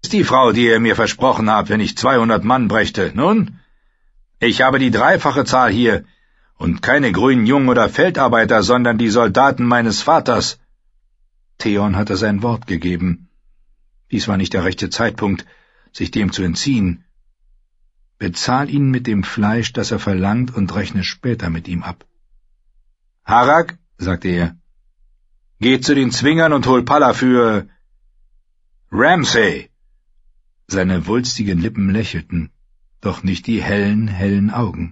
die Frau, die ihr mir versprochen habt, wenn ich 200 Mann brächte. Nun, ich habe die dreifache Zahl hier, und keine grünen Jungen oder Feldarbeiter, sondern die Soldaten meines Vaters.« Theon hatte sein Wort gegeben. Dies war nicht der rechte Zeitpunkt, sich dem zu entziehen. »Bezahl ihn mit dem Fleisch, das er verlangt, und rechne später mit ihm ab.« »Harak«, sagte er, »geh zu den Zwingern und hol Palla für Ramsay.« Seine wulstigen Lippen lächelten, doch nicht die hellen Augen.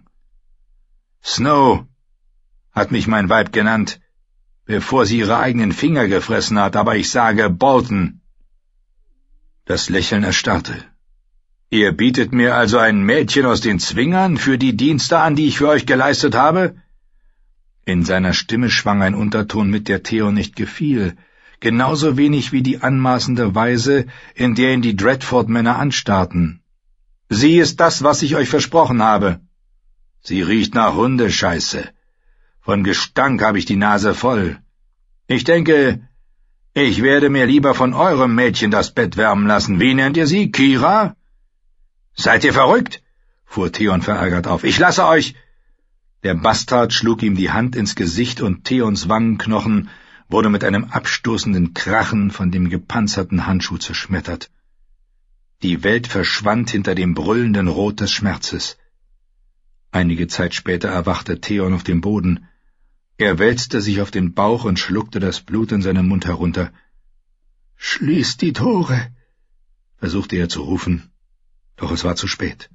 »Snow hat mich mein Weib genannt, bevor sie ihre eigenen Finger gefressen hat, aber ich sage Bolton.« Das Lächeln erstarrte. »Ihr bietet mir also ein Mädchen aus den Zwingern für die Dienste an, die ich für euch geleistet habe?« In seiner Stimme schwang ein Unterton mit, der Theon nicht gefiel, genauso wenig wie die anmaßende Weise, in der ihn die Dreadfort-Männer anstarrten. »Sie ist das, was ich euch versprochen habe.« »Sie riecht nach Hundescheiße. Von Gestank habe ich die Nase voll. Ich denke, ich werde mir lieber von eurem Mädchen das Bett wärmen lassen. Wie nennt ihr sie? Kira?« »Seid ihr verrückt?« fuhr Theon verärgert auf. »Ich lasse euch...« Der Bastard schlug ihm die Hand ins Gesicht, und Theons Wangenknochen wurde mit einem abstoßenden Krachen von dem gepanzerten Handschuh zerschmettert. Die Welt verschwand hinter dem brüllenden Rot des Schmerzes. Einige Zeit später erwachte Theon auf dem Boden. Er wälzte sich auf den Bauch und schluckte das Blut in seinem Mund herunter. »Schließt die Tore«, versuchte er zu rufen, doch es war zu spät.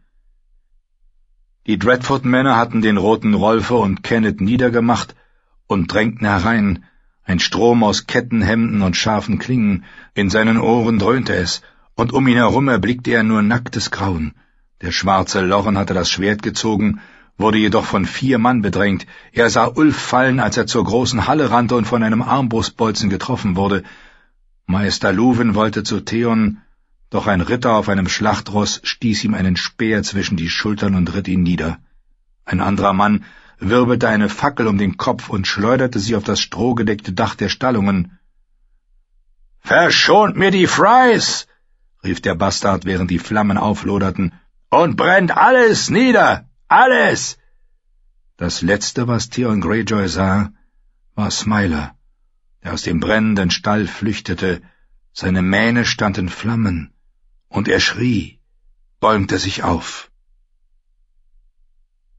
Die Dreadfort-Männer hatten den roten Rolfer und Kenneth niedergemacht und drängten herein, ein Strom aus Kettenhemden und scharfen Klingen, in seinen Ohren dröhnte es, und um ihn herum erblickte er nur nacktes Grauen. Der schwarze Lorren hatte das Schwert gezogen, wurde jedoch von 4 Mann bedrängt. Er sah Ulf fallen, als er zur großen Halle rannte und von einem Armbrustbolzen getroffen wurde. Meister Luwin wollte zu Theon, doch ein Ritter auf einem Schlachtross stieß ihm einen Speer zwischen die Schultern und ritt ihn nieder. Ein anderer Mann wirbelte eine Fackel um den Kopf und schleuderte sie auf das strohgedeckte Dach der Stallungen. »Verschont mir die Frys«, rief der Bastard, während die Flammen aufloderten, »und brennt alles nieder, alles!« Das Letzte, was Theon Greyjoy sah, war Smiler, der aus dem brennenden Stall flüchtete. Seine Mähne stand in Flammen, und er schrie, bäumte sich auf.